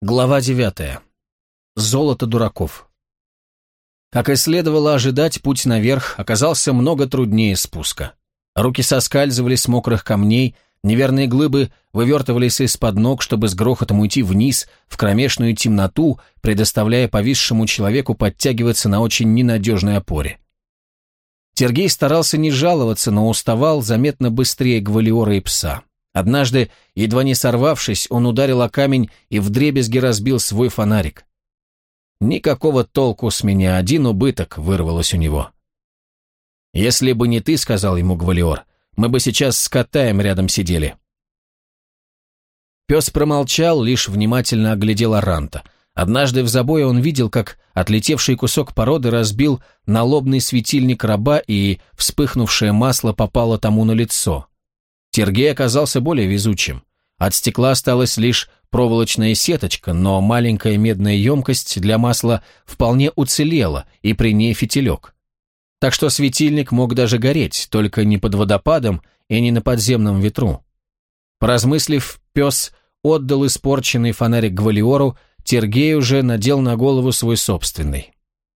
Глава 9. Золото дураков. Как и следовало ожидать, путь наверх оказался много труднее спуска. Руки соскальзывали с мокрых камней, неверные глыбы вывертывались из-под ног, чтобы с грохотом уйти вниз, в кромешную темноту, предоставляя повисшему человеку подтягиваться на очень ненадежной опоре. Тергей старался не жаловаться, но уставал заметно быстрее Гвалиора и пса. Однажды, едва не сорвавшись, он ударил о камень и вдребезги разбил свой фонарик. «Никакого толку с меня, один убыток», — вырвалось у него. «Если бы не ты, — сказал ему Гвалиор, — мы бы сейчас с Катаем рядом сидели». Пес промолчал, лишь внимательно оглядел Аранта. Однажды в забое он видел, как отлетевший кусок породы разбил налобный светильник раба, и вспыхнувшее масло попало тому на лицо. Тергей оказался более везучим. От стекла осталась лишь проволочная сеточка, но маленькая медная емкость для масла вполне уцелела, и при ней фитилек. Так что светильник мог даже гореть, только не под водопадом и не на подземном ветру. Поразмыслив, пес отдал испорченный фонарик Гвалиору, Тергей уже надел на голову свой собственный.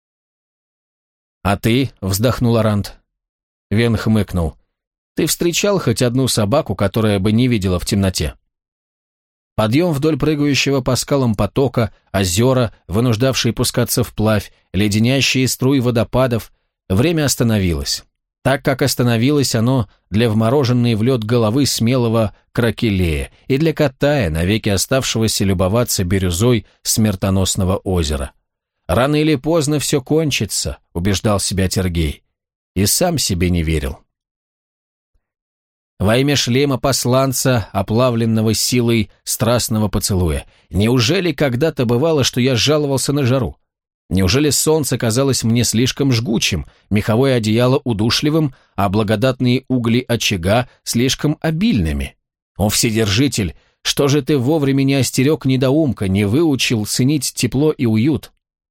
«А ты?» — вздохнул Арант. Вен хмыкнул. «Ты встречал хоть одну собаку, которая бы не видела в темноте?» Подъем вдоль прыгающего по скалам потока, озера, вынуждавшие пускаться вплавь, леденящие струи водопадов. Время остановилось. Так как остановилось оно для вмороженной в лед головы смелого Кракелея и для Катая, навеки оставшегося любоваться бирюзой смертоносного озера. «Рано или поздно все кончится», — убеждал себя Тергей. И сам себе не верил. Во имя шлема посланца, оплавленного силой страстного поцелуя, неужели когда-то бывало, что я жаловался на жару? Неужели солнце казалось мне слишком жгучим, меховое одеяло удушливым, а благодатные угли очага слишком обильными? О, Вседержитель, что же ты вовремя не остерег недоумка, не выучил ценить тепло и уют?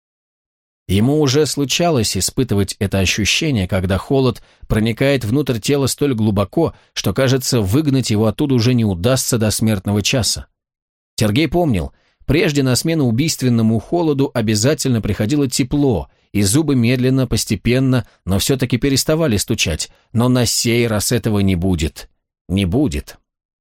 Ему уже случалось испытывать это ощущение, когда холод проникает внутрь тела столь глубоко, что, кажется, выгнать его оттуда уже не удастся до смертного часа. Тергей помнил, прежде на смену убийственному холоду обязательно приходило тепло, и зубы медленно, постепенно, но все-таки переставали стучать, но на сей раз этого не будет. Не будет.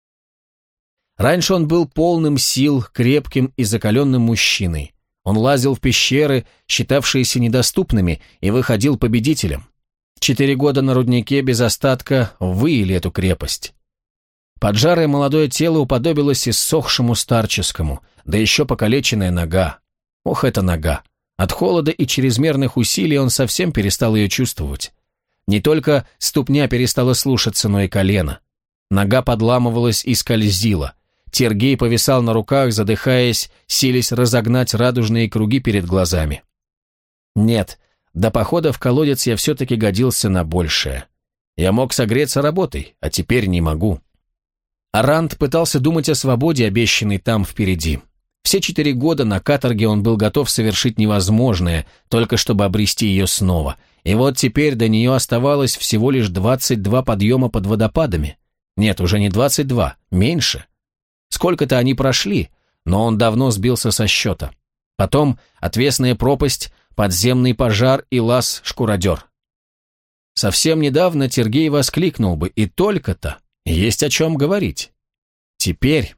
Раньше он был полным сил, крепким и закаленным мужчиной. Он лазил в пещеры, считавшиеся недоступными, и выходил победителем. 4 года на руднике без остатка выили эту крепость. Поджарое молодое тело уподобилось иссохшему старческому, да еще покалеченная нога. Ох, эта нога! От холода и чрезмерных усилий он совсем перестал ее чувствовать. Не только ступня перестала слушаться, но и колено. Нога подламывалась и скользила. Тергей повисал на руках, задыхаясь, силясь разогнать радужные круги перед глазами. Нет, до похода в колодец я все-таки годился на большее. Я мог согреться работой, а теперь не могу. Арант пытался думать о свободе, обещанной там впереди. Все 4 года на каторге он был готов совершить невозможное, только чтобы обрести ее снова. И вот теперь до нее оставалось всего лишь 22 подъема под водопадами. Нет, уже не 22, меньше. Сколько-то они прошли, но он давно сбился со счета. Потом отвесная пропасть, подземный пожар и лаз-шкуродер. Совсем недавно Тергей воскликнул бы, и только-то, есть о чем говорить. Теперь...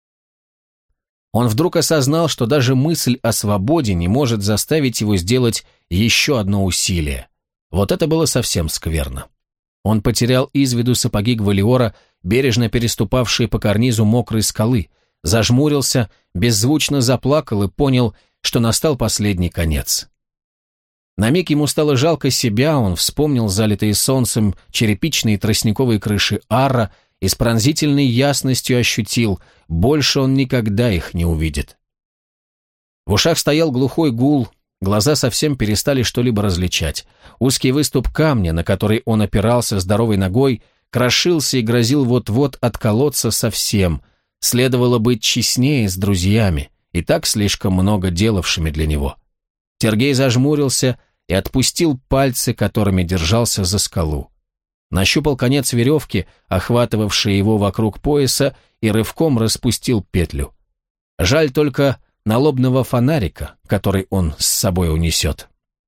Он вдруг осознал, что даже мысль о свободе не может заставить его сделать еще одно усилие. Вот это было совсем скверно. Он потерял из виду сапоги Гвалиора, бережно переступавшие по карнизу мокрой скалы, зажмурился, беззвучно заплакал и понял, что настал последний конец. На миг ему стало жалко себя, он вспомнил залитые солнцем черепичные тростниковые крыши Арра и с пронзительной ясностью ощутил, больше он никогда их не увидит. В ушах стоял глухой гул, глаза совсем перестали что-либо различать. Узкий выступ камня, на который он опирался здоровой ногой, крошился и грозил вот-вот отколоться совсем. Следовало быть честнее с друзьями, и так слишком много делавшими для него. Тергей зажмурился и отпустил пальцы, которыми держался за скалу. Нащупал конец веревки, охватывавшей его вокруг пояса, и рывком распустил петлю. Жаль только, налобного фонарика, который он с собой унесет.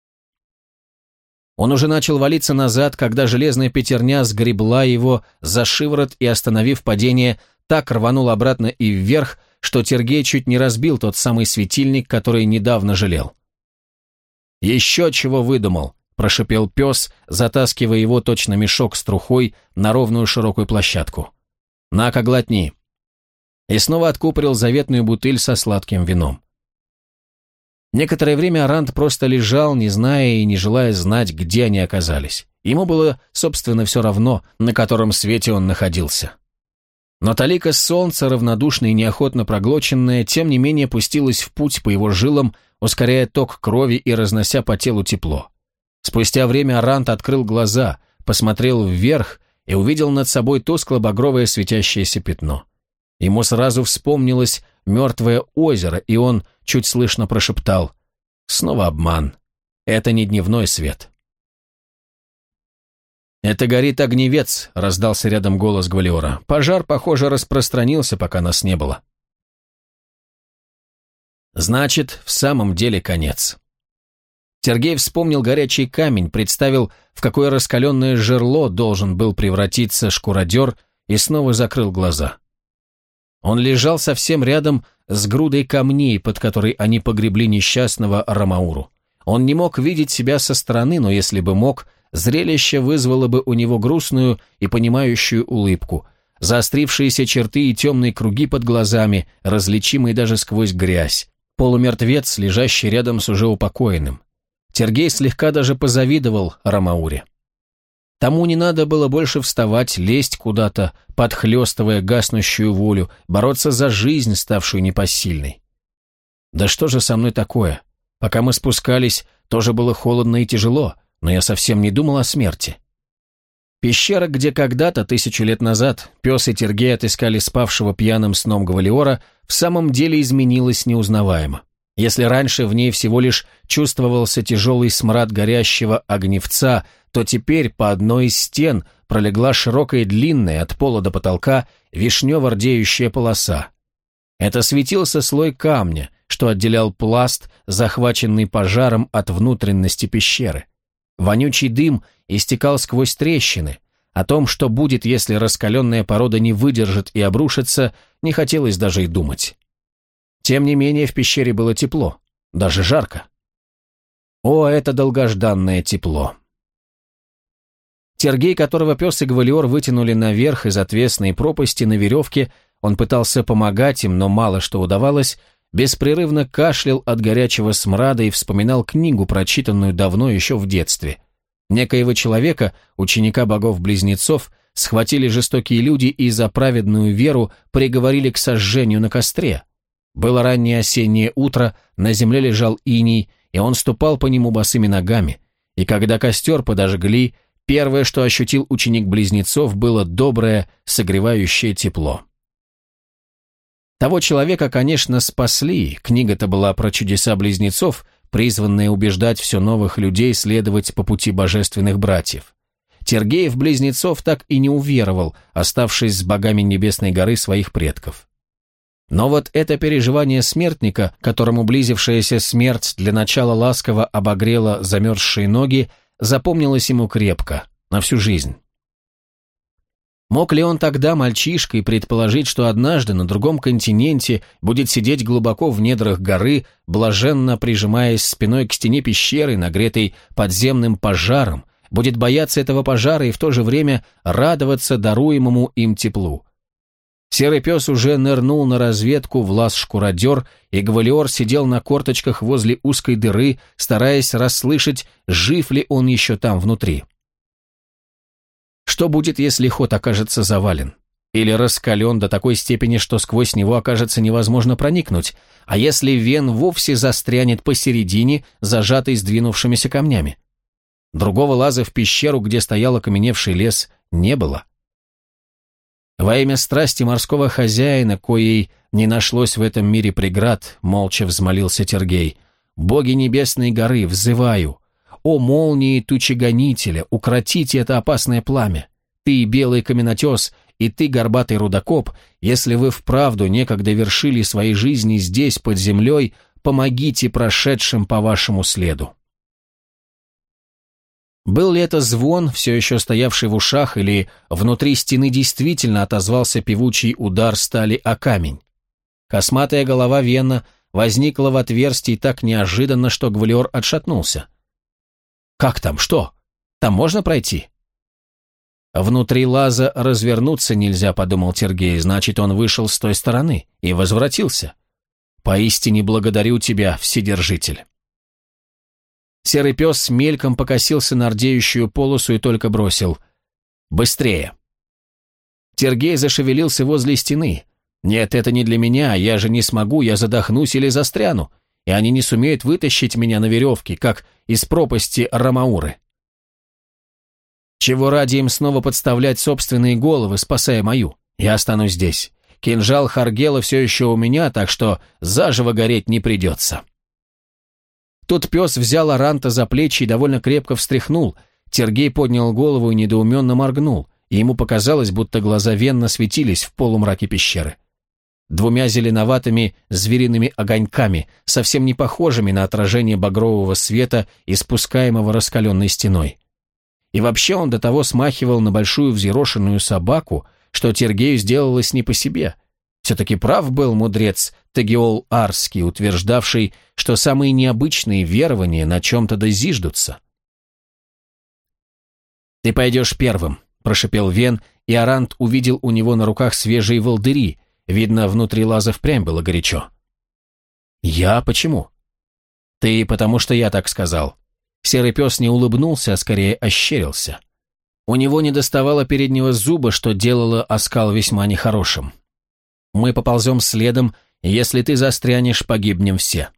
Он уже начал валиться назад, когда железная пятерня сгребла его за шиворот и, остановив падение, так рванул обратно и вверх, что Тергей чуть не разбил тот самый светильник, который недавно жалел. «Еще чего выдумал!» – прошипел пес, затаскивая его точно мешок с трухой на ровную широкую площадку. «На-ка, глотни!» И снова откупорил заветную бутыль со сладким вином. Некоторое время Арант просто лежал, не зная и не желая знать, где они оказались. Ему было, собственно, все равно, на котором свете он находился. Но талика солнца, равнодушно и неохотно проглоченная, тем не менее пустилась в путь по его жилам, ускоряя ток крови и разнося по телу тепло. Спустя время Арант открыл глаза, посмотрел вверх и увидел над собой тускло-багровое светящееся пятно. Ему сразу вспомнилось мертвое озеро, и он чуть слышно прошептал: «Снова обман. Это не дневной свет». «Это горит огневец», — раздался рядом голос Гвалиора. «Пожар, похоже, распространился, пока нас не было». Значит, в самом деле конец. Тергей вспомнил горячий камень, представил, в какое раскаленное жерло должен был превратиться шкуродер, и снова закрыл глаза. Он лежал совсем рядом с грудой камней, под которой они погребли несчастного Рамауру. Он не мог видеть себя со стороны, но если бы мог, зрелище вызвало бы у него грустную и понимающую улыбку, заострившиеся черты и темные круги под глазами, различимые даже сквозь грязь, полумертвец, лежащий рядом с уже упокоенным. Тергей слегка даже позавидовал Рамауре. Тому не надо было больше вставать, лезть куда-то, подхлёстывая гаснущую волю, бороться за жизнь, ставшую непосильной. Да что же со мной такое? Пока мы спускались, тоже было холодно и тяжело, но я совсем не думал о смерти. Пещера, где когда-то, 1000 лет назад, пес и Тергей отыскали спавшего пьяным сном Гвалиора, в самом деле изменилась неузнаваемо. Если раньше в ней всего лишь чувствовался тяжелый смрад горящего огневца, то теперь по одной из стен пролегла широкая и длинная от пола до потолка вишнево-рдеющая полоса. Это светился слой камня, что отделял пласт, захваченный пожаром, от внутренности пещеры. Вонючий дым истекал сквозь трещины. О том, что будет, если раскаленная порода не выдержит и обрушится, не хотелось даже и думать. Тем не менее, в пещере было тепло, даже жарко. О, это долгожданное тепло! Тергей, которого пес и Гвалиор вытянули наверх из отвесной пропасти на веревке, он пытался помогать им, но мало что удавалось, беспрерывно кашлял от горячего смрада и вспоминал книгу, прочитанную давно еще в детстве. Некоего человека, ученика богов-близнецов, схватили жестокие люди и за праведную веру приговорили к сожжению на костре. Было раннее осеннее утро, на земле лежал иней, и он ступал по нему босыми ногами, и когда костер подожгли, первое, что ощутил ученик близнецов, было доброе, согревающее тепло. Того человека, конечно, спасли, книга-то была про чудеса близнецов, призванная убеждать все новых людей следовать по пути божественных братьев. Тергей в близнецов так и не уверовал, оставшись с богами Небесной горы своих предков. Но вот это переживание смертника, которому близившаяся смерть для начала ласково обогрела замерзшие ноги, запомнилось ему крепко, на всю жизнь. Мог ли он тогда, мальчишкой, предположить, что однажды на другом континенте будет сидеть глубоко в недрах горы, блаженно прижимаясь спиной к стене пещеры, нагретой подземным пожаром, будет бояться этого пожара и в то же время радоваться даруемому им теплу? Серый пес уже нырнул на разведку в лаз-шкуродер, и Гвалиор сидел на корточках возле узкой дыры, стараясь расслышать, жив ли он еще там внутри. Что будет, если ход окажется завален? Или раскален до такой степени, что сквозь него окажется невозможно проникнуть? А если вен вовсе застрянет посередине, зажатый сдвинувшимися камнями? Другого лаза в пещеру, где стоял окаменевший лес, не было. Во имя страсти морского хозяина, коей не нашлось в этом мире преград, молча взмолился Тергей. «Боги небесной горы, взываю! О молнии тучегонителя, укротите это опасное пламя! Ты, белый каменотес, и ты, горбатый рудокоп, если вы вправду некогда вершили свои жизни здесь, под землей, помогите прошедшим по вашему следу. Был ли это звон, все еще стоявший в ушах, или внутри стены действительно отозвался певучий удар стали о камень? Косматая голова Вена возникла в отверстии так неожиданно, что Гвалиор отшатнулся. «Как там? Что? Там можно пройти?» «Внутри лаза развернуться нельзя», — подумал Тергей, «значит, он вышел с той стороны и возвратился. Поистине благодарю тебя, Вседержитель». Серый пес мельком покосился на рдеющую полосу и только бросил: «Быстрее!». Тергей зашевелился возле стены. «Нет, это не для меня, я же не смогу, я задохнусь или застряну, и они не сумеют вытащить меня на веревке, как из пропасти Рамауры. Чего ради им снова подставлять собственные головы, спасая мою? Я останусь здесь. Кинжал Харгела все еще у меня, так что заживо гореть не придется». Тут пес взял Аранта за плечи и довольно крепко встряхнул. Тергей поднял голову и недоуменно моргнул, и ему показалось, будто глаза Венна светились в полумраке пещеры. Двумя зеленоватыми звериными огоньками, совсем не похожими на отражение багрового света, испускаемого раскаленной стеной. И вообще он до того смахивал на большую взъерошенную собаку, что Тергею сделалось не по себе. Все-таки прав был мудрец Тагиол Арский, утверждавший, что самые необычные верования на чем-то дозиждутся. «Ты пойдешь первым», – прошипел Вен, и Арант увидел у него на руках свежие волдыри. Видно, внутри лаза впрямь было горячо. «Я? Почему?» «Ты, потому что я так сказал». Серый пес не улыбнулся, а скорее ощерился. У него недоставало переднего зуба, что делало оскал весьма нехорошим. «Мы поползем следом, и если ты застрянешь, погибнем все».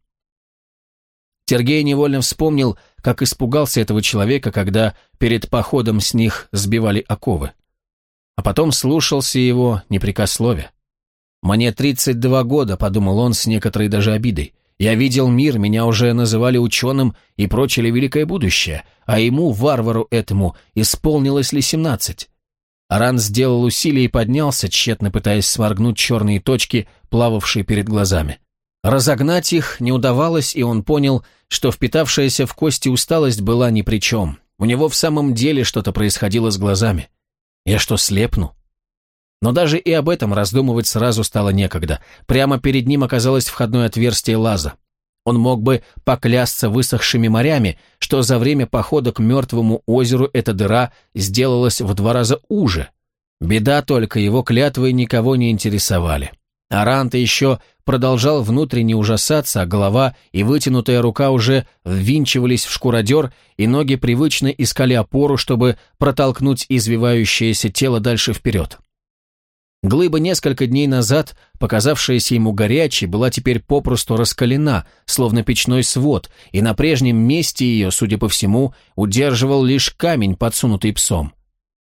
Тергей невольно вспомнил, как испугался этого человека, когда перед походом с них сбивали оковы. А потом слушался его, не прекословя. «Мне 32 года», — подумал он с некоторой даже обидой. «Я видел мир, меня уже называли ученым и прочили великое будущее, а ему, варвару этому, исполнилось ли 17? Аран сделал усилие и поднялся, тщетно пытаясь сморгнуть черные точки, плававшие перед глазами. Разогнать их не удавалось, и он понял, что впитавшаяся в кости усталость была ни при чем. У него в самом деле что-то происходило с глазами. Я что, слепну? Но даже и об этом раздумывать сразу стало некогда. Прямо перед ним оказалось входное отверстие лаза. Он мог бы поклясться высохшими морями, что за время похода к мертвому озеру эта дыра сделалась в 2 раза уже. Беда только, его клятвы никого не интересовали. Аранта еще продолжал внутренне ужасаться, а голова и вытянутая рука уже ввинчивались в шкуродер, и ноги привычно искали опору, чтобы протолкнуть извивающееся тело дальше вперед. Глыба, несколько дней назад, показавшаяся ему горячей, была теперь попросту раскалена, словно печной свод, и на прежнем месте ее, судя по всему, удерживал лишь камень, подсунутый псом.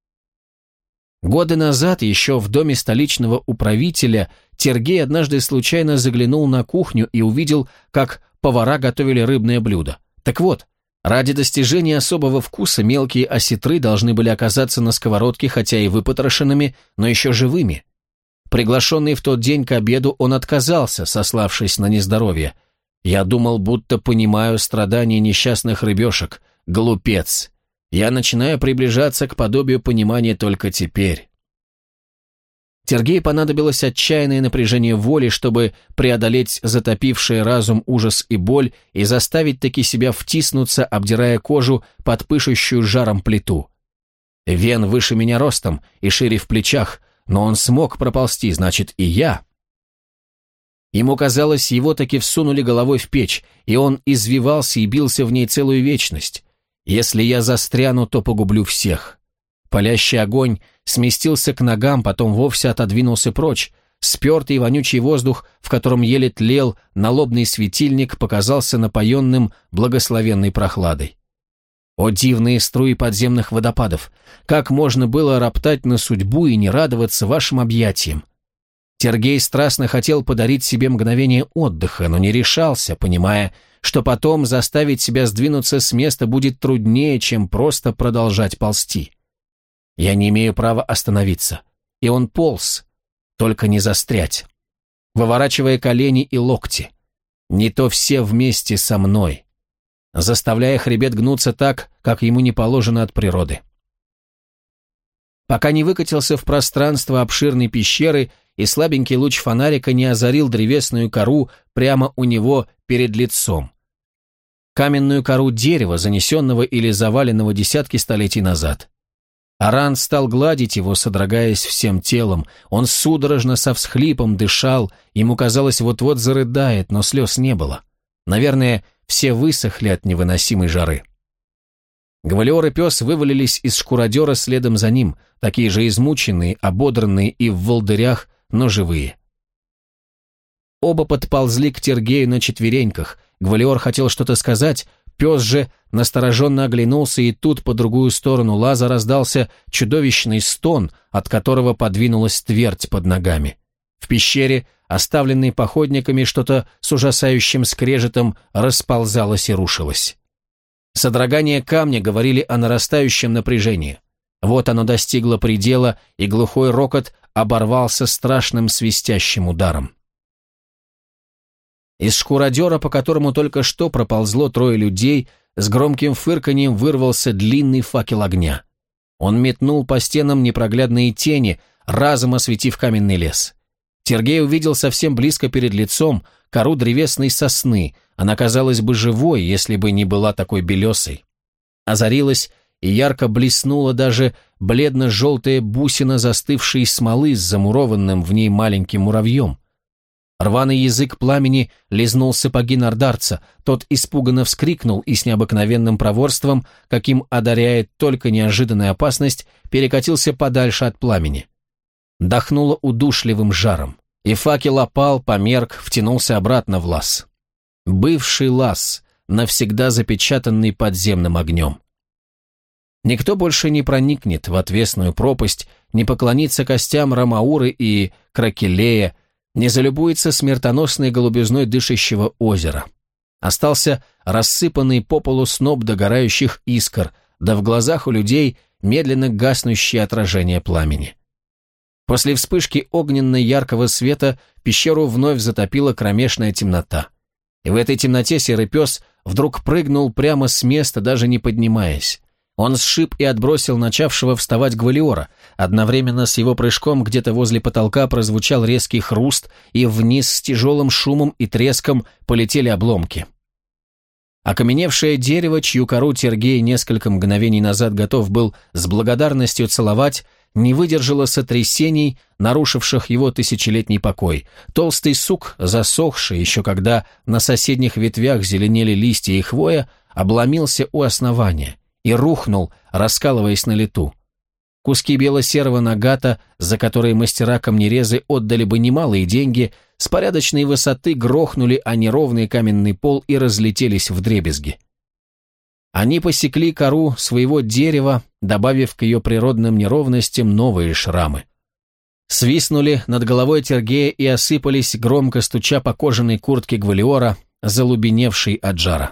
Годы назад, еще в доме столичного управителя, Тергей однажды случайно заглянул на кухню и увидел, как повара готовили рыбное блюдо. Так вот, ради достижения особого вкуса мелкие осетры должны были оказаться на сковородке, хотя и выпотрошенными, но еще живыми. Приглашенный в тот день к обеду, он отказался, сославшись на нездоровье. «Я думал, будто понимаю страдания несчастных рыбешек. Глупец. Я начинаю приближаться к подобию понимания только теперь». Тергею понадобилось отчаянное напряжение воли, чтобы преодолеть затопивший разум ужас и боль и заставить таки себя втиснуться, обдирая кожу под пышущую жаром плиту. Вен выше меня ростом и шире в плечах, но он смог проползти, значит, и я. Ему казалось, его таки всунули головой в печь, и он извивался и бился в ней целую вечность. Если я застряну, то погублю всех. Палящий огонь сместился к ногам, потом вовсе отодвинулся прочь. Спертый и вонючий воздух, в котором еле тлел налобный светильник, показался напоенным благословенной прохладой. О дивные струи подземных водопадов! Как можно было роптать на судьбу и не радоваться вашим объятиям? Тергей страстно хотел подарить себе мгновение отдыха, но не решался, понимая, что потом заставить себя сдвинуться с места будет труднее, чем просто продолжать ползти. Я не имею права остановиться. и он полз, только не застрять, выворачивая колени и локти. Не то все вместе со мной, заставляя хребет гнуться так, как ему не положено от природы. Пока не выкатился в пространство обширной пещеры и слабенький луч фонарика не озарил древесную кору прямо у него перед лицом. Каменную кору дерева, занесенного или заваленного десятки столетий назад. Аран стал гладить его, содрогаясь всем телом. Он судорожно со всхлипом дышал, ему казалось, вот-вот зарыдает, но слез не было. Наверное, все высохли от невыносимой жары. Гвалиор и пес вывалились из шкуродера следом за ним, такие же измученные, ободранные и в волдырях, но живые. Оба подползли к Тергею на четвереньках. Гвалиор хотел что-то сказать, пес же настороженно оглянулся, и тут по другую сторону лаза раздался чудовищный стон, от которого подвинулась твердь под ногами. В пещере, оставленной походниками, что-то с ужасающим скрежетом расползалось и рушилось. Содрогания камня говорили о нарастающем напряжении. Вот оно достигло предела, и глухой рокот оборвался страшным свистящим ударом. Из шкуродера, по которому только что проползло трое людей, с громким фырканьем вырвался длинный факел огня. Он метнул по стенам непроглядные тени, разом осветив каменный лес. Тергей увидел совсем близко перед лицом кору древесной сосны. Она казалась бы живой, если бы не была такой белесой. Озарилась и ярко блеснула даже бледно-желтая бусина застывшей смолы с замурованным в ней маленьким муравьем. Рваный язык пламени лизнул сапоги нордарца, тот испуганно вскрикнул и с необыкновенным проворством, каким одаряет только неожиданная опасность, перекатился подальше от пламени. Дохнуло удушливым жаром, и факел опал, померк, втянулся обратно в лаз. Бывший лаз, навсегда запечатанный подземным огнем. Никто больше не проникнет в отвесную пропасть, не поклонится костям Рамауры и Кракелея, не залюбуется смертоносной голубизной дышащего озера. Остался рассыпанный по полу сноп догорающих искр, да в глазах у людей медленно гаснущее отражение пламени. После вспышки огненно-яркого света пещеру вновь затопила кромешная темнота. И в этой темноте серый пес вдруг прыгнул прямо с места, даже не поднимаясь. Он сшиб и отбросил начавшего вставать Гвалиора. Одновременно с его прыжком где-то возле потолка прозвучал резкий хруст, и вниз с тяжелым шумом и треском полетели обломки. Окаменевшее дерево, чью кору Тергей несколько мгновений назад готов был с благодарностью целовать, не выдержало сотрясений, нарушивших его тысячелетний покой. Толстый сук, засохший еще когда на соседних ветвях зеленели листья и хвоя, обломился у основания и рухнул, раскалываясь на лету. Куски бело-серого нагата, за которые мастера камнерезы отдали бы немалые деньги, с порядочной высоты грохнули о неровный каменный пол и разлетелись вдребезги. Они посекли кору своего дерева, добавив к ее природным неровностям новые шрамы. Свистнули над головой Тергея и осыпались, громко стуча по кожаной куртке Гвалиора, залубеневшей от жара.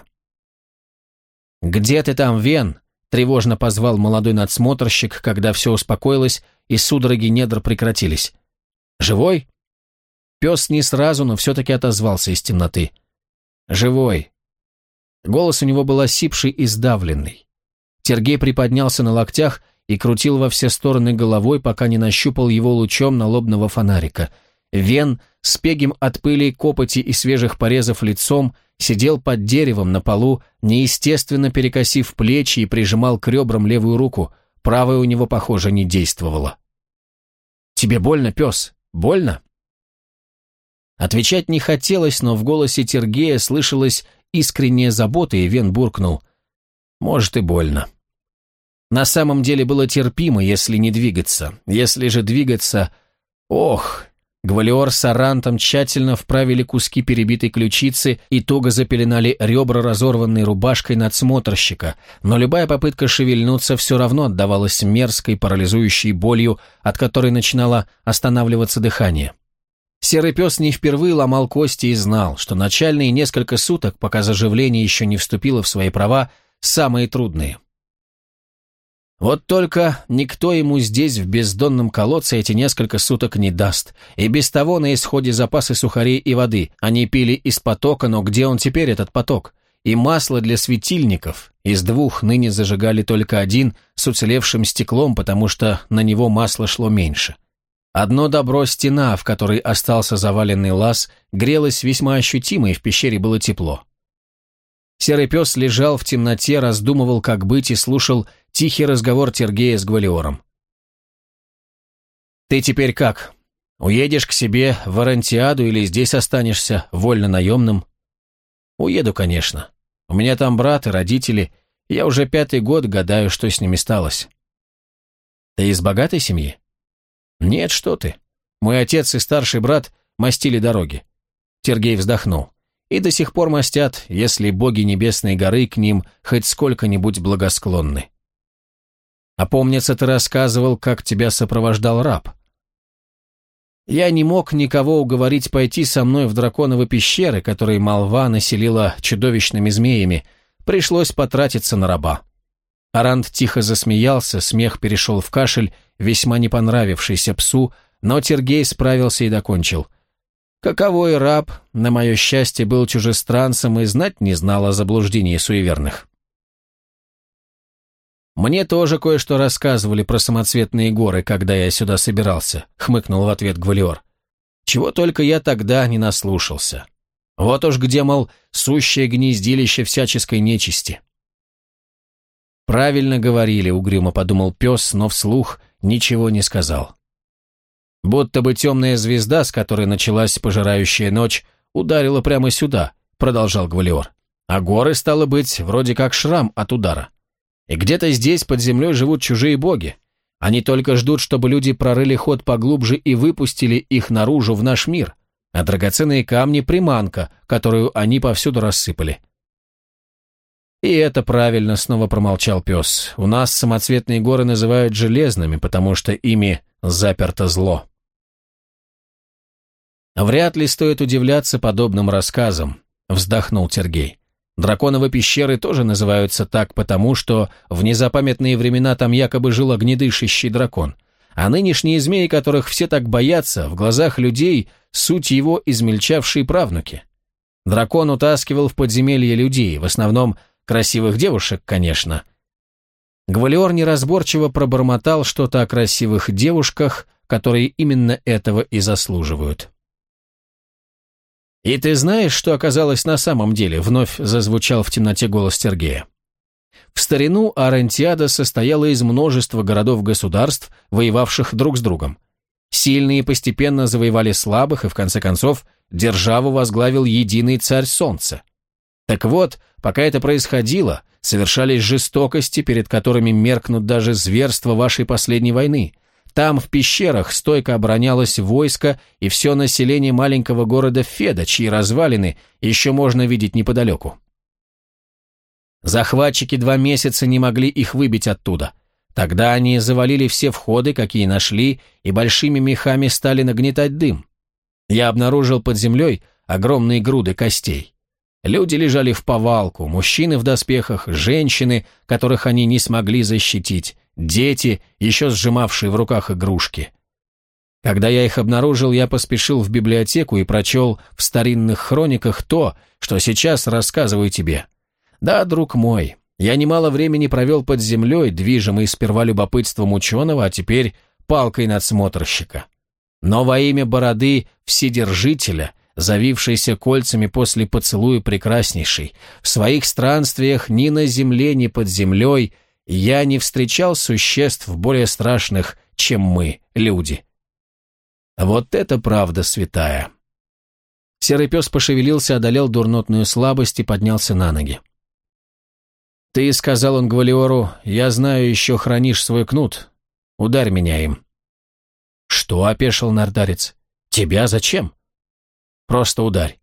«Где ты там, Вен?» — тревожно позвал молодой надсмотрщик, когда все успокоилось и судороги недр прекратились. «Живой?» Пес не сразу, но все-таки отозвался из темноты. «Живой». Голос у него был осипший и сдавленный. Тергей приподнялся на локтях и крутил во все стороны головой, пока не нащупал его лучом налобного фонарика. Вен, с пегим от пыли, копоти и свежих порезов лицом, сидел под деревом на полу, неестественно перекосив плечи и прижимал к ребрам левую руку, правая у него, похоже, не действовала. «Тебе больно, пес? Больно?» Отвечать не хотелось, но в голосе Тергея слышалась искренняя забота, и Вен буркнул: «Может, и больно». На самом деле было терпимо, если не двигаться. Если же двигаться... Ох! Гвалиор с Арантом тщательно вправили куски перебитой ключицы и туго запеленали ребра разорванной рубашкой надсмотрщика, но любая попытка шевельнуться все равно отдавалась мерзкой парализующей болью, от которой начинало останавливаться дыхание. Серый пес не впервые ломал кости и знал, что начальные несколько суток, пока заживление еще не вступило в свои права, самые трудные. Вот только никто ему здесь, в бездонном колодце, эти несколько суток не даст. И без того на исходе запасы сухарей и воды. Они пили из потока, но где он теперь, этот поток? И масло для светильников. Из двух ныне зажигали только один с уцелевшим стеклом, потому что на него масло шло меньше. Одно добро стена, в которой остался заваленный лаз, грелась весьма ощутимо, и в пещере было тепло. Серый пес лежал в темноте, раздумывал, как быть, и слушал тихий разговор Тергея с Гвалиором. «Ты теперь как? Уедешь к себе в Арантиаду или здесь останешься вольно-наемным?» «Уеду, конечно. У меня там брат и родители. Я уже 5-й год гадаю, что с ними сталось». «Ты из богатой семьи?» «Нет, что ты. Мой отец и старший брат мастили дороги». Тергей вздохнул. «И до сих пор мастят, если боги Небесной горы к ним хоть сколько-нибудь благосклонны». «А помнится, ты рассказывал, как тебя сопровождал раб». «Я не мог никого уговорить пойти со мной в драконовы пещеры, которые молва населила чудовищными змеями. Пришлось потратиться на раба». Арант тихо засмеялся, смех перешел в кашель, весьма не понравившийся псу, но Тергей справился и докончил. «Каковой раб, на мое счастье, был чужестранцем и знать не знал о заблуждении суеверных». «Мне тоже кое-что рассказывали про самоцветные горы, когда я сюда собирался», — хмыкнул в ответ Гвалиор. «Чего только я тогда не наслушался. Вот уж где, мол, сущее гнездилище всяческой нечисти». «Правильно говорили», — угрюмо подумал пес, но вслух ничего не сказал. «Будто бы темная звезда, с которой началась пожирающая ночь, ударила прямо сюда», — продолжал Гвалиор. «А горы, стало быть, вроде как шрам от удара. И где-то здесь под землей живут чужие боги. Они только ждут, чтобы люди прорыли ход поглубже и выпустили их наружу в наш мир, а драгоценные камни — приманка, которую они повсюду рассыпали». «И это правильно», — снова промолчал пес. «У нас самоцветные горы называют железными, потому что ими заперто зло». «Вряд ли стоит удивляться подобным рассказам», — вздохнул Тергей. «Драконовы пещеры тоже называются так потому, что в незапамятные времена там якобы жил огнедышащий дракон, а нынешние змеи, которых все так боятся, в глазах людей суть его измельчавшие правнуки. Дракон утаскивал в подземелье людей, в основном красивых девушек, конечно». Гвалиор неразборчиво пробормотал что-то о красивых девушках, которые именно этого и заслуживают. «И ты знаешь, что оказалось на самом деле?» — вновь зазвучал в темноте голос Тергея. В старину Арантиада состояла из множества городов-государств, воевавших друг с другом. Сильные постепенно завоевали слабых, и в конце концов державу возглавил единый царь Солнца. Так вот, пока это происходило, совершались жестокости, перед которыми меркнут даже зверства вашей последней войны. Там, в пещерах, стойко оборонялось войско и все население маленького города Феда, чьи развалины еще можно видеть неподалеку. Захватчики 2 месяца не могли их выбить оттуда. Тогда они завалили все входы, какие нашли, и большими мехами стали нагнетать дым. Я обнаружил под землей огромные груды костей. Люди лежали в повалку, мужчины в доспехах, женщины, которых они не смогли защитить, дети, еще сжимавшие в руках игрушки. Когда я их обнаружил, я поспешил в библиотеку и прочел в старинных хрониках то, что сейчас рассказываю тебе. Да, друг мой, я немало времени провел под землей, движимый сперва любопытством ученого, а теперь палкой надсмотрщика. Но во имя бороды Вседержителя, завившейся кольцами после поцелуя прекраснейшей, в своих странствиях ни на земле, ни под землей я не встречал существ более страшных, чем мы, люди. Вот это правда святая. Серый пес пошевелился, одолел дурнотную слабость и поднялся на ноги. «Ты, — сказал он Гвалиору, — я знаю, еще хранишь свой кнут. Ударь меня им». «Что?» — опешил нардарец. «Тебя зачем?» «Просто ударь».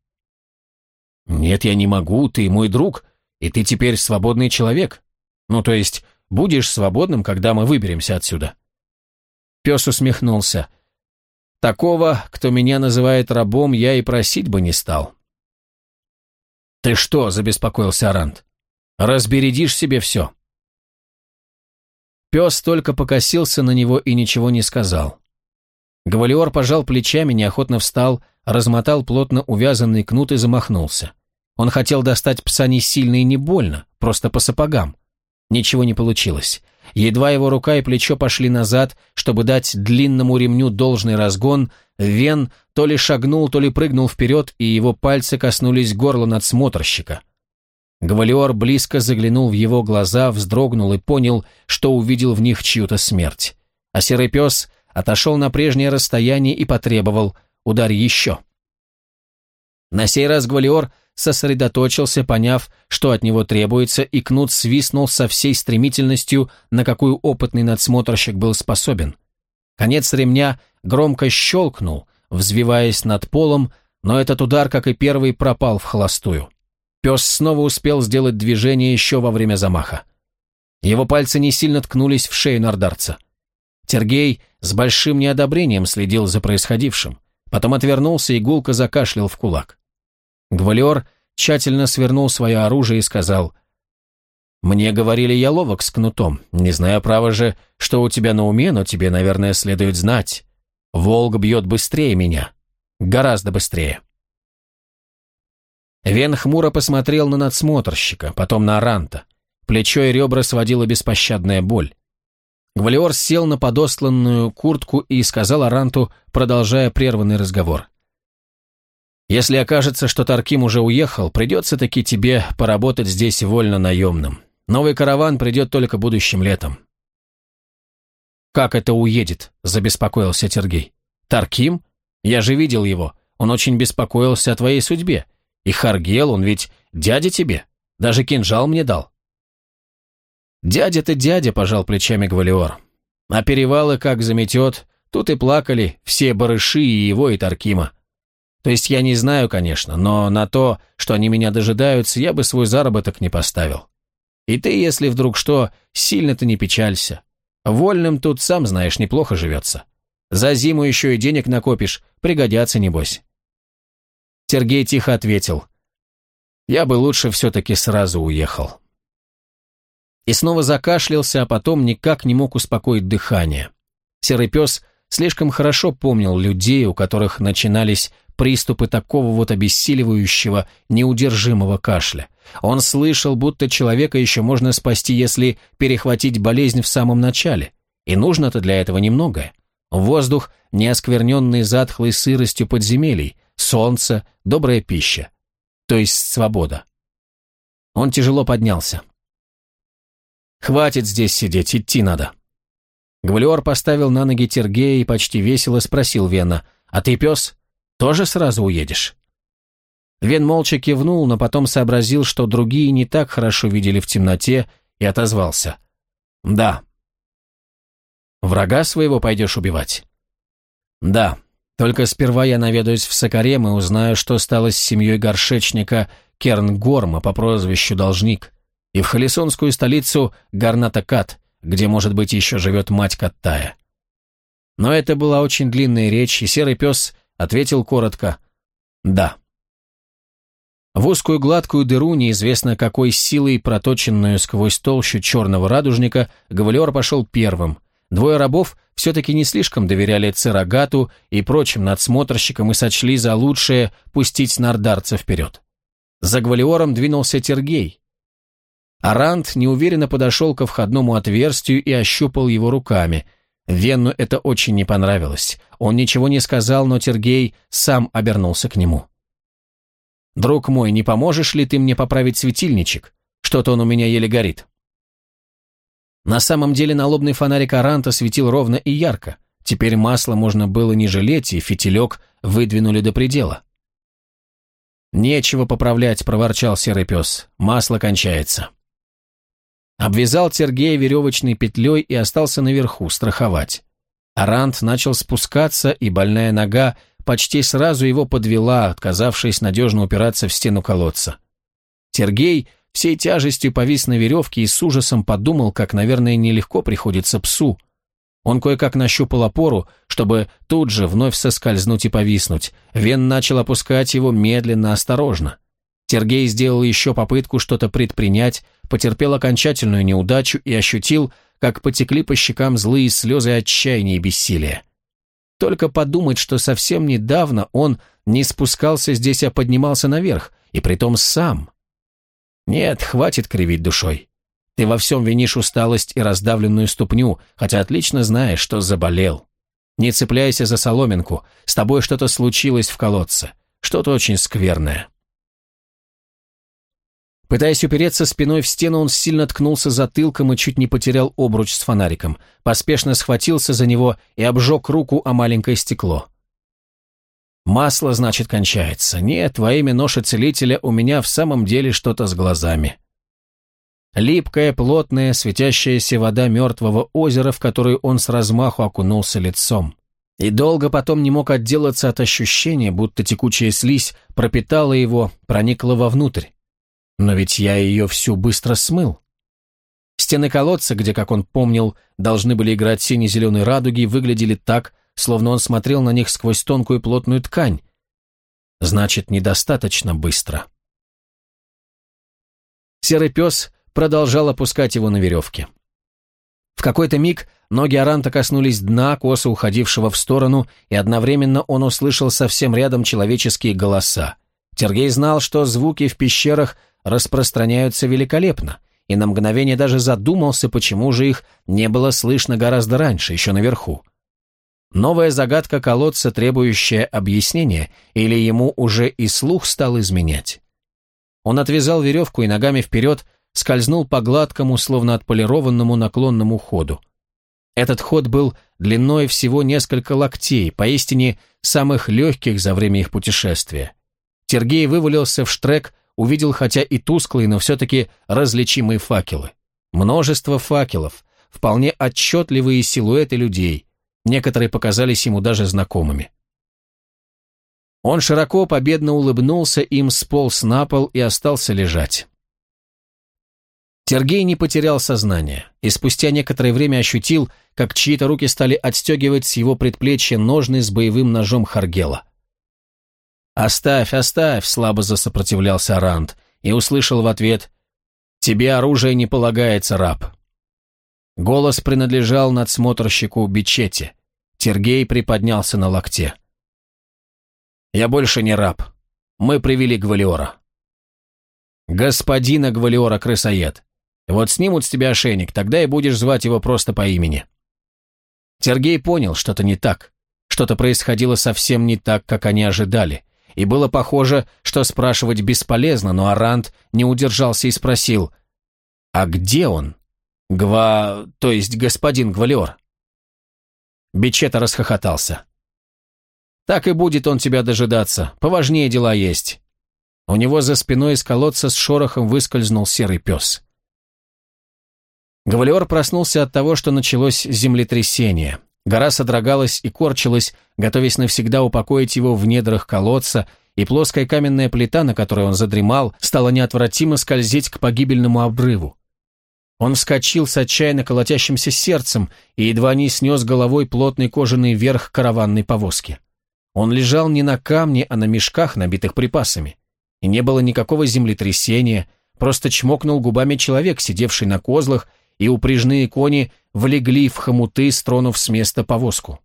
«Нет, я не могу, ты мой друг, и ты теперь свободный человек. Ну, то есть, будешь свободным, когда мы выберемся отсюда». Пес усмехнулся. «Такого, кто меня называет рабом, я и просить бы не стал». «Ты что?» — забеспокоился Арант. «Разбередишь себе все». Пес только покосился на него и ничего не сказал. Гвалиор пожал плечами, неохотно встал, размотал плотно увязанный кнут и замахнулся. Он хотел достать пса не сильно и не больно, просто по сапогам. Ничего не получилось. Едва его рука и плечо пошли назад, чтобы дать длинному ремню должный разгон, Вен то ли шагнул, то ли прыгнул вперед, и его пальцы коснулись горла надсмотрщика. Гвалиор близко заглянул в его глаза, вздрогнул и понял, что увидел в них чью-то смерть. А серый пес отошел на прежнее расстояние и потребовал: «Ударь еще». На сей раз Гвалиор сосредоточился, поняв, что от него требуется, и кнут свистнул со всей стремительностью, на какую опытный надсмотрщик был способен. Конец ремня громко щелкнул, взвиваясь над полом, но этот удар, как и первый, пропал вхолостую. Пес снова успел сделать движение еще во время замаха. Его пальцы не сильно ткнулись в шею нардарца. Тергей с большим неодобрением следил за происходившим, потом отвернулся и гулко закашлял в кулак. Гвалиор тщательно свернул свое оружие и сказал: «Мне говорили, я ловок с кнутом. Не знаю, право же, что у тебя на уме, но тебе, наверное, следует знать. Волк бьет быстрее меня. Гораздо быстрее». Вен хмуро посмотрел на надсмотрщика, потом на Аранта. Плечо и ребра сводила беспощадная боль. Гвалиор сел на подосланную куртку и сказал Аранту, продолжая прерванный разговор: «Если окажется, что Тарким уже уехал, придется-таки тебе поработать здесь вольно-наемным. Новый караван придет только будущим летом». «Как это уедет?» – забеспокоился Тергей. «Тарким? Я же видел его. Он очень беспокоился о твоей судьбе. И Харгел, он ведь дядя тебе. Даже кинжал мне дал». «Дядя-то дядя», – пожал плечами Гвалиор. «А перевалы как заметет, тут и плакали все барыши и его, и Таркима. То есть я не знаю, конечно, но на то, что они меня дожидаются, я бы свой заработок не поставил. И ты, если вдруг что, сильно-то не печалься. Вольным тут, сам знаешь, неплохо живется. За зиму еще и денег накопишь, пригодятся, небось». Тергей тихо ответил: «Я бы лучше все-таки сразу уехал». И снова закашлялся, а потом никак не мог успокоить дыхание. Серый пес слишком хорошо помнил людей, у которых начинались приступы такого вот обессиливающего, неудержимого кашля. Он слышал, будто человека еще можно спасти, если перехватить болезнь в самом начале. И нужно-то для этого немногое. Воздух, не оскверненный затхлой сыростью подземелий, солнце, добрая пища. То есть свобода. Он тяжело поднялся. «Хватит здесь сидеть, идти надо». Гвалиор поставил на ноги Тергея и почти весело спросил Вена: «А ты, пес, тоже сразу уедешь?» Вен молча кивнул, но потом сообразил, что другие не так хорошо видели в темноте, и отозвался: «Да». «Врага своего пойдешь убивать?» «Да, только сперва я наведаюсь в Сакарем и узнаю, что стало с семьей горшечника Кернгорма по прозвищу Должник, и в халисонскую столицу Гарната-Кат, где, может быть, еще живет мать Каттая». Но это была очень длинная речь, и серый пес ответил коротко: «Да». В узкую гладкую дыру, неизвестно какой силой проточенную сквозь толщу черного радужника, Гвалиор пошел первым. Двое рабов все-таки не слишком доверяли Церагату и прочим надсмотрщикам и сочли за лучшее пустить нардарца вперед. За Гвалиором двинулся Тергей. Арант неуверенно подошел ко входному отверстию и ощупал его руками. Венну это очень не понравилось. Он ничего не сказал, но Тергей сам обернулся к нему. «Друг мой, не поможешь ли ты мне поправить светильничек? Что-то он у меня еле горит». На самом деле налобный фонарик Аранта светил ровно и ярко. Теперь масло можно было не жалеть, и фитилек выдвинули до предела. «Нечего поправлять», — проворчал серый пес. «Масло кончается». Обвязал Тергея веревочной петлей и остался наверху страховать. Арант начал спускаться, и больная нога почти сразу его подвела, отказавшись надежно упираться в стену колодца. Тергей всей тяжестью повис на веревке и с ужасом подумал, как, наверное, нелегко приходится псу. Он кое-как нащупал опору, чтобы тут же вновь соскользнуть и повиснуть. Вен начал опускать его медленно, осторожно. Тергей сделал еще попытку что-то предпринять, потерпел окончательную неудачу и ощутил, как потекли по щекам злые слезы отчаяния и бессилия. Только подумать, что совсем недавно он не спускался здесь, а поднимался наверх, и притом сам. Нет, хватит кривить душой. Ты во всем винишь усталость и раздавленную ступню, хотя отлично знаешь, что заболел. Не цепляйся за соломинку, с тобой что-то случилось в колодце, что-то очень скверное. Пытаясь упереться спиной в стену, он сильно ткнулся затылком и чуть не потерял обруч с фонариком, поспешно схватился за него и обжег руку о маленькое стекло. Масло, значит, кончается. Нет, во имя ноши целителя у меня в самом деле что-то с глазами. Липкая, плотная, светящаяся вода мертвого озера, в которую он с размаху окунулся лицом. И долго потом не мог отделаться от ощущения, будто текучая слизь пропитала его, проникла вовнутрь. Но ведь я ее всю быстро смыл. Стены колодца, где, как он помнил, должны были играть сине-зеленые радуги, выглядели так, словно он смотрел на них сквозь тонкую плотную ткань. Значит, недостаточно быстро. Серый пес продолжал опускать его на веревке. В какой-то миг ноги Аранта коснулись дна, косо уходившего в сторону, и одновременно он услышал совсем рядом человеческие голоса. Тергей знал, что звуки в пещерах распространяются великолепно, и на мгновение даже задумался, почему же их не было слышно гораздо раньше, еще наверху. Новая загадка колодца, требующая объяснения, или ему уже и слух стал изменять. Он отвязал веревку и ногами вперед скользнул по гладкому, словно отполированному наклонному ходу. Этот ход был длиной всего несколько локтей, поистине самых легких за время их путешествия. Тергей вывалился в штрек, увидел хотя и тусклые, но все-таки различимые факелы. Множество факелов, вполне отчетливые силуэты людей. Некоторые показались ему даже знакомыми. Он широко победно улыбнулся, им сполз на пол и остался лежать. Тергей не потерял сознание, и спустя некоторое время ощутил, как чьи-то руки стали отстегивать с его предплечья ножны с боевым ножом Харгела. «Оставь, оставь!» — слабо засопротивлялся Арант, и услышал в ответ: «Тебе оружие не полагается, раб». Голос принадлежал надсмотрщику Бичете. Тергей приподнялся на локте. «Я больше не раб. Мы привели Гвалиора». «Господина Гвалиора, крысоед. Вот снимут с тебя ошейник, тогда и будешь звать его просто по имени». Тергей понял, что-то не так. Что-то происходило совсем не так, как они ожидали. И было похоже, что спрашивать бесполезно, но Арант не удержался и спросил: «А где он? То есть господин Гвалиор?» Бичета расхохотался. «Так и будет он тебя дожидаться, поважнее дела есть». У него за спиной из колодца с шорохом выскользнул серый пес. Гвалиор проснулся от того, что началось землетрясение. Гора содрогалась и корчилась, готовясь навсегда упокоить его в недрах колодца, и плоская каменная плита, на которой он задремал, стала неотвратимо скользить к погибельному обрыву. Он вскочил с отчаянно колотящимся сердцем и едва не снес головой плотный кожаный верх караванной повозки. Он лежал не на камне, а на мешках, набитых припасами. И не было никакого землетрясения, просто чмокнул губами человек, сидевший на козлах, и упряжные кони влегли в хомуты, стронув с места повозку.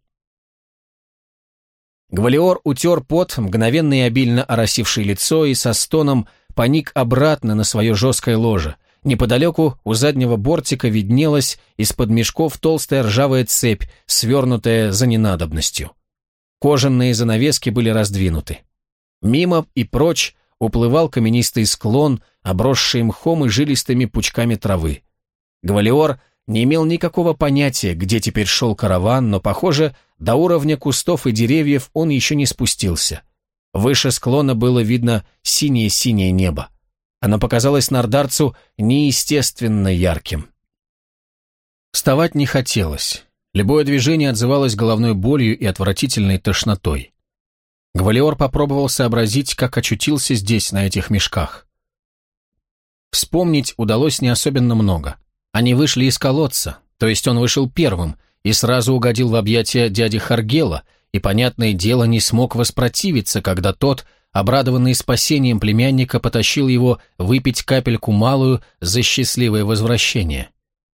Гвалиор утер пот, мгновенно и обильно оросивший лицо, и со стоном поник обратно на свое жесткое ложе. Неподалеку у заднего бортика виднелась из-под мешков толстая ржавая цепь, свернутая за ненадобностью. Кожаные занавески были раздвинуты. Мимо и прочь уплывал каменистый склон, обросший мхом и жилистыми пучками травы. Гвалиор не имел никакого понятия, где теперь шел караван, но, похоже, до уровня кустов и деревьев он еще не спустился. Выше склона было видно синее-синее небо. Оно показалось нардарцу неестественно ярким. Вставать не хотелось. Любое движение отзывалось головной болью и отвратительной тошнотой. Гвалиор попробовал сообразить, как очутился здесь, на этих мешках. Вспомнить удалось не особенно много. Они вышли из колодца, то есть он вышел первым, и сразу угодил в объятия дяди Харгела, и, понятное дело, не смог воспротивиться, когда тот, обрадованный спасением племянника, потащил его выпить капельку малую за счастливое возвращение.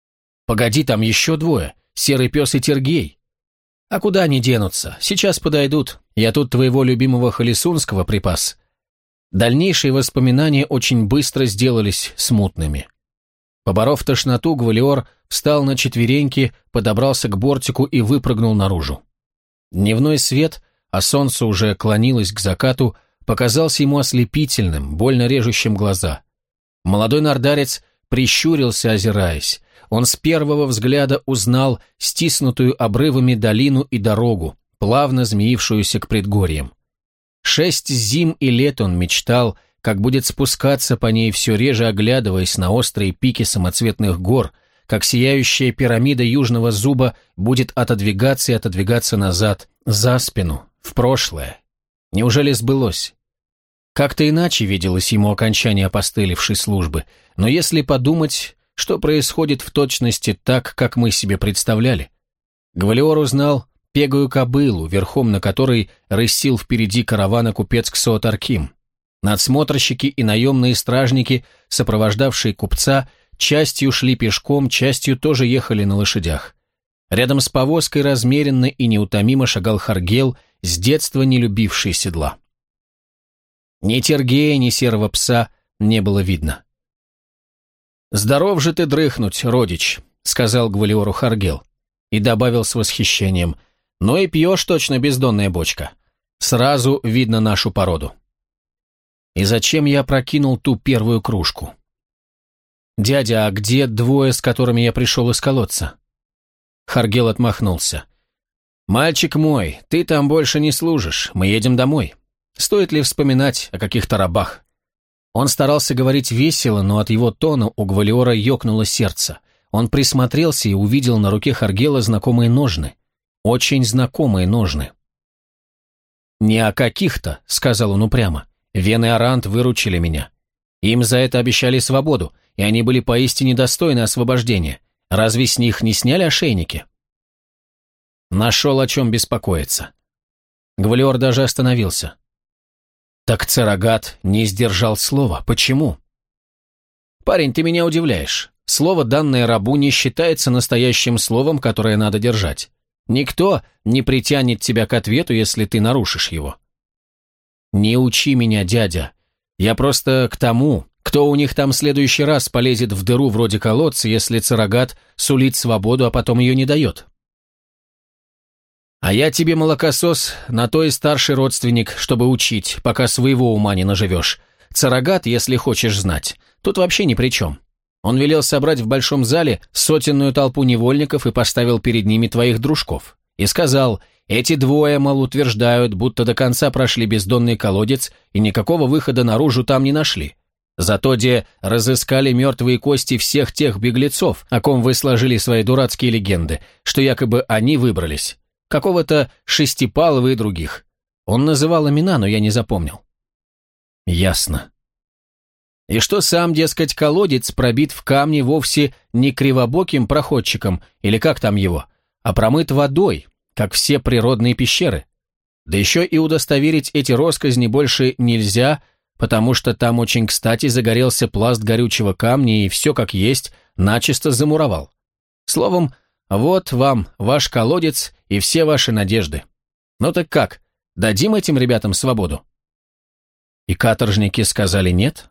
Погоди, там еще двое, Серый пес и Тергей. А куда они денутся? Сейчас подойдут. Я тут твоего любимого Холесунского припас. Дальнейшие воспоминания очень быстро сделались смутными. Поборов тошноту, Гвалиор встал на четвереньки, подобрался к бортику и выпрыгнул наружу. Дневной свет, а солнце уже клонилось к закату, показался ему ослепительным, больно режущим глаза. Молодой нордарец прищурился, озираясь. Он с первого взгляда узнал стиснутую обрывами долину и дорогу, плавно змеившуюся к предгорьям. 6 зим и лет он мечтал, как будет спускаться по ней, все реже оглядываясь на острые пики самоцветных гор, как сияющая пирамида южного зуба будет отодвигаться и отодвигаться назад, за спину, в прошлое. Неужели сбылось? Как-то иначе виделось ему окончание опостылевшей службы, но если подумать, что происходит в точности так, как мы себе представляли. Гвалиор узнал пегую кобылу, верхом на которой рысил впереди каравана купец Ксоотарким. Надсмотрщики и наемные стражники, сопровождавшие купца, частью шли пешком, частью тоже ехали на лошадях. Рядом с повозкой размеренно и неутомимо шагал Харгел, с детства не любивший седла. Ни Тергея, ни Серого пса не было видно. «Здоров же ты дрыхнуть, родич», — сказал Гвалиору Харгел, и добавил с восхищением: «Ну и пьешь точно, бездонная бочка. Сразу видно нашу породу». И зачем я прокинул ту первую кружку? «Дядя, а где двое, с которыми я пришел из колодца?» Харгел отмахнулся. «Мальчик мой, ты там больше не служишь, мы едем домой. Стоит ли вспоминать о каких-то рабах?» Он старался говорить весело, но от его тона у Гвалиора ёкнуло сердце. Он присмотрелся и увидел на руке Харгела знакомые ножны. Очень знакомые ножны. «Не о каких-то», — сказал он упрямо. «Вен и Арант выручили меня. Им за это обещали свободу, и они были поистине достойны освобождения. Разве с них не сняли ошейники?» Нашел о чем беспокоиться. Гвалиор даже остановился. «Так Церагат не сдержал слова. Почему?» «Парень, ты меня удивляешь. Слово, данное рабу, не считается настоящим словом, которое надо держать. Никто не притянет тебя к ответу, если ты нарушишь его». «Не учи меня, дядя. Я просто к тому, кто у них там в следующий раз полезет в дыру вроде колодца, если Церагат сулит свободу, а потом ее не дает». «А я тебе, молокосос, на то и старший родственник, чтобы учить, пока своего ума не наживешь. Церагат, если хочешь знать, тут вообще ни при чем. Он велел собрать в большом зале сотенную толпу невольников и поставил перед ними твоих дружков. И сказал, эти двое, мол, утверждают, будто до конца прошли бездонный колодец и никакого выхода наружу там не нашли. Зато где разыскали мертвые кости всех тех беглецов, о ком вы сложили свои дурацкие легенды, что якобы они выбрались. Какого-то Шестипалова и других. Он называл имена, но я не запомнил». «Ясно. И что сам, дескать, колодец пробит в камне вовсе не кривобоким проходчиком, или как там его, а промыт водой, как все природные пещеры. Да еще и удостоверить эти россказни больше нельзя, потому что там очень кстати загорелся пласт горючего камня и все как есть начисто замуровал. Словом, вот вам ваш колодец и все ваши надежды. Ну так как, дадим этим ребятам свободу?» И каторжники сказали нет?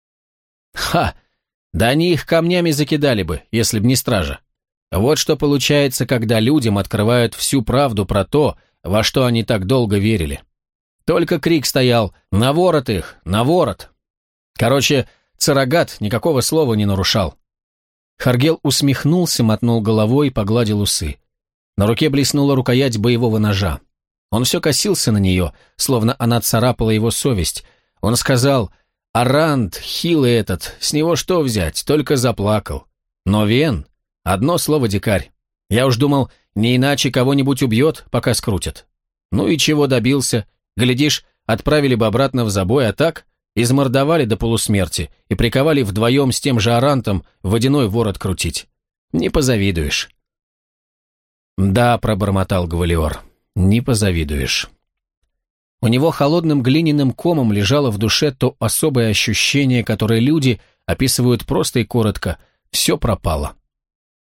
«Ха! Да они их камнями закидали бы, если б не стража. Вот что получается, когда людям открывают всю правду про то, во что они так долго верили. Только крик стоял: «На ворот их! На ворот!» Короче, Церагат никакого слова не нарушал». Харгел усмехнулся, мотнул головой и погладил усы. На руке блеснула рукоять боевого ножа. Он все косился на нее, словно она царапала его совесть. Он сказал: «Арант, хилый этот, с него что взять, только заплакал. Но Вен, одно слово дикарь. Я уж думал, не иначе кого-нибудь убьет, пока скрутят. Ну и чего добился? Глядишь, отправили бы обратно в забой, а так измордовали до полусмерти и приковали вдвоем с тем же Арантом водяной ворот крутить. Не позавидуешь». «Да», — пробормотал Гвалиор, — «не позавидуешь». У него холодным глиняным комом лежало в душе то особое ощущение, которое люди описывают просто и коротко: все пропало.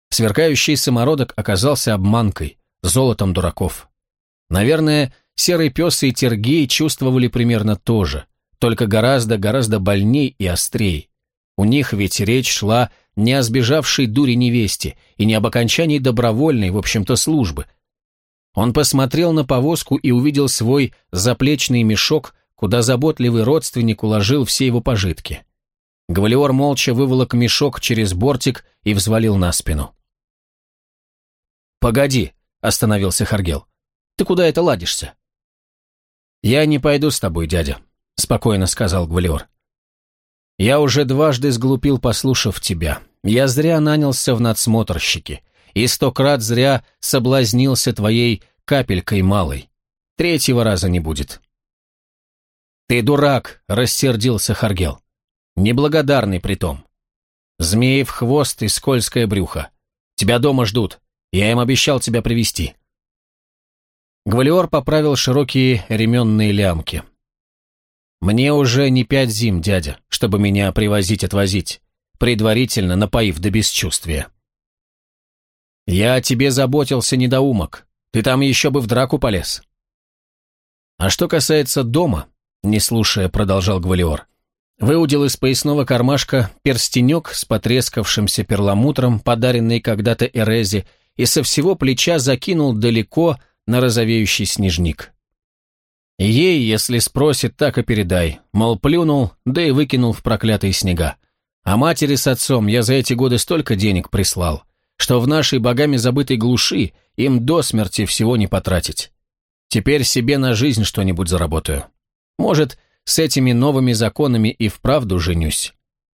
Сверкающий самородок оказался обманкой, золотом дураков. Наверное, Серый пес и Тергей чувствовали примерно то же, только гораздо больней и острей. У них ведь речь шла не о сбежавшей дуре невесте и не об окончании добровольной, в общем-то, службы. Он посмотрел на повозку и увидел свой заплечный мешок, куда заботливый родственник уложил все его пожитки. Гвалиор молча выволок мешок через бортик и взвалил на спину. «Погоди», — остановился Харгел, — «ты куда это ладишься?» «Я не пойду с тобой, дядя», — спокойно сказал Гвалиор. «Я уже дважды сглупил, послушав тебя. Я зря нанялся в надсмотрщики и 100 крат зря соблазнился твоей капелькой малой. 3-го раза не будет». «Ты дурак», — рассердился Харгел. «Неблагодарный притом. Змеев хвост и скользкое брюхо. Тебя дома ждут. Я им обещал тебя привести». Гвалиор поправил широкие ременные лямки. «Мне уже не 5 зим, дядя, чтобы меня привозить-отвозить, предварительно напоив до бесчувствия». «Я о тебе заботился, недоумок. Ты там еще бы в драку полез». «А что касается дома», — не слушая, продолжал Гвалиор, выудил из поясного кармашка перстенек с потрескавшимся перламутром, подаренный когда-то Эрезе, и со всего плеча закинул далеко на розовеющий снежник. Ей, если спросит, так и передай, мол, плюнул, да и выкинул в проклятые снега. А матери с отцом я за эти годы столько денег прислал, что в нашей богами забытой глуши им до смерти всего не потратить. Теперь себе на жизнь что-нибудь заработаю. Может, с этими новыми законами и вправду женюсь.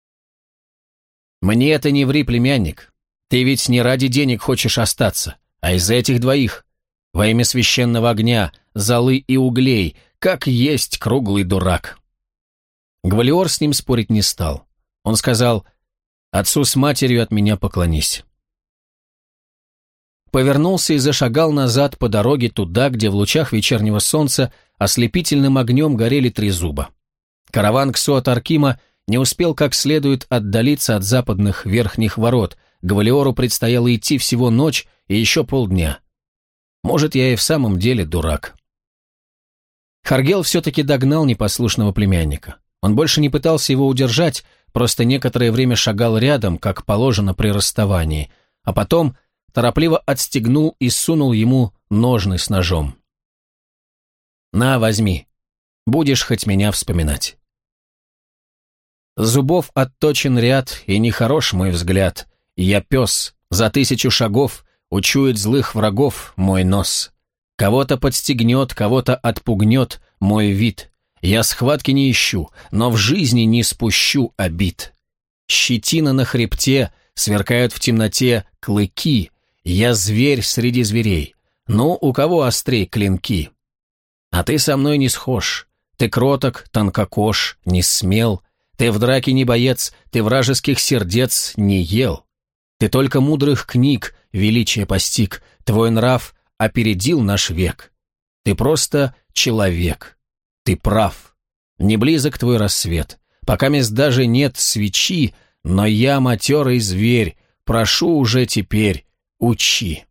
Мне это не ври, племянник. Ты ведь не ради денег хочешь остаться, а из-за этих двоих. Во имя священного огня, золы и углей, как есть круглый дурак. Гвалиор с ним спорить не стал. Он сказал: «Отцу с матерью от меня поклонись». Повернулся и зашагал назад по дороге туда, где в лучах вечернего солнца ослепительным огнем горели 3 зуба. Караван Ксуат-Аркима не успел как следует отдалиться от западных верхних ворот. Гвалиору предстояло идти всего ночь и еще полдня. Может, я и в самом деле дурак. Харгел все-таки догнал непослушного племянника. Он больше не пытался его удержать, просто некоторое время шагал рядом, как положено при расставании, а потом торопливо отстегнул и сунул ему ножны с ножом. «На, возьми. Будешь хоть меня вспоминать». Зубов отточен ряд, и нехорош мой взгляд. Я пес, за 1000 шагов учует злых врагов мой нос. Кого-то подстегнет, кого-то отпугнет мой вид. Я схватки не ищу, но в жизни не спущу обид. Щетина на хребте, сверкают в темноте клыки. Я зверь среди зверей. Ну, у кого острей клинки? А ты со мной не схож. Ты кроток, тонкокож, не смел. Ты в драке не боец, ты вражеских сердец не ел. Ты только мудрых книг величие постиг, твой нрав опередил наш век. Ты просто человек. Ты прав. Не близок твой рассвет. Пока мест даже нет свечи, но я матерый зверь, прошу уже теперь, учи.